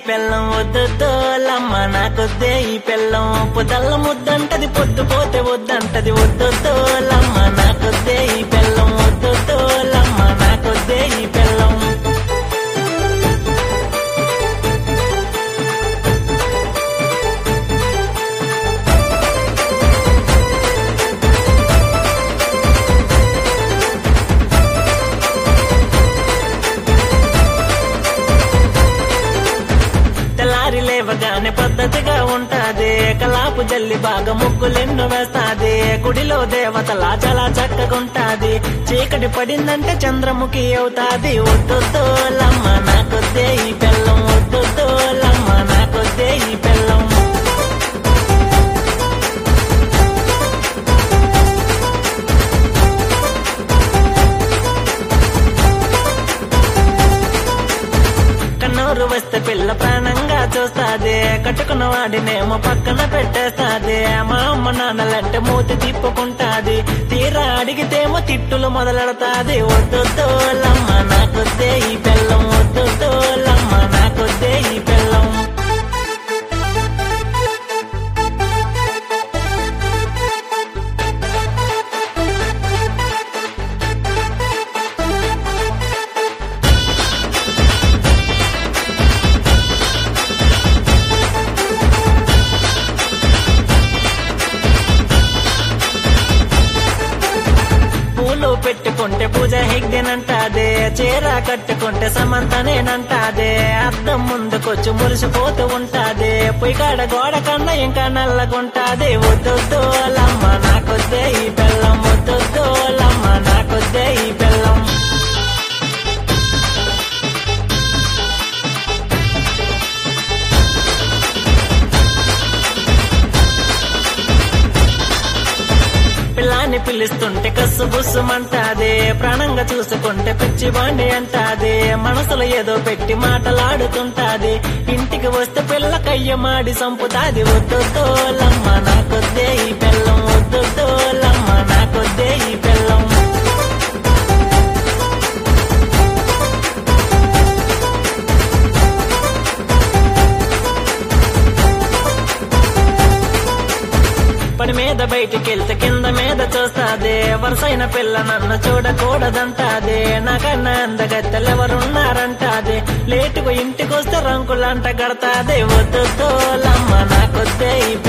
పెళ్ళం వద్దొద్దోలమ్మ నాకొద్దే ఈ పెళ్ళం పొదల్ల ముద్దంటది పొద్దుపోతే వద్దంటది వద్దొద్దోలమ్మ నాకొద్దే ఈ పెళ్ళం వద్దొద్దోలమ్మ నాకొద్దే ఈ పెళ్ళం లేవగానే పద్ధతిగా ఉంటాది కలాపు జల్లి బాగా ముగ్గులెన్ను వేస్తాది గుడిలో దేవతలా చాలా చక్కగుంటాది చీకటి పడిందంటే చంద్రముఖి అవుతాది వద్దొద్దోలమ్మ నాకొద్దే ఈ పెళ్ళం వద్దొద్దోలమ్మ నాకొద్దే ఈ పెళ్ళం కన్నూరు వస్తే పిల్ల ప్రాణంగా చూస్తాది కట్టుకున్న వాడినేమో పక్కన పెట్టేస్తాది మా అమ్మ నాన్నలంటే మూతి తిప్పుకుంటాది తీరా అడిగితేమో తిట్టులు మొదలెడతాది వద్దొద్దోలమ్మ నాకొద్దే ఈ పెళ్ళం వద్దొద్దోలమ్మ నాకొద్దే ఈ పెళ్ళం పెట్టుకుంటే పూజ హెగ్గినంటాదే చీర కట్టుకుంటే సమంతనేనంటాదే అద్దం ముందుకొచ్చి మురిసిపోతూ ఉంటాదే పొయ్యికాడ గోడ కన్నా ఇంకా నల్లగుంటాదే వద్దొద్దోలమ్మ నాకొద్దే ఈ పెళ్ళం వద్దొద్దోలమ్మ నాకొద్దే ఈ పెళ్ళం పిల్లాన్ని పిలుస్తుంటే కస్సు బుస్సుమంటాదే ప్రాణంగా చూసుకుంటే పిచ్చివాణ్ణి అంటాదే మనసులో ఏదో పెట్టి మాటలాడుతుంటాది ఇంటికి వస్తే పిల్ల కయ్యమాడి సంపుతాది వద్దొద్దోలమ్మ నాకొద్దే ఈ పెళ్ళం వద్దొద్దోలమ్మ నాకొద్దే ఈ పెళ్ళం పని మీద బయటికెళ్తే కింద మీద చూస్తాదే వరుసైన పిల్ల నన్ను చూడకూడదంటాదే నాకన్నా అందగత్తెలెవరున్నారంటాదే లేటుకు ఇంటికొస్తే రంకులంట కడతాదే వద్దొద్దోలమ్మ నాకొద్దే ఈ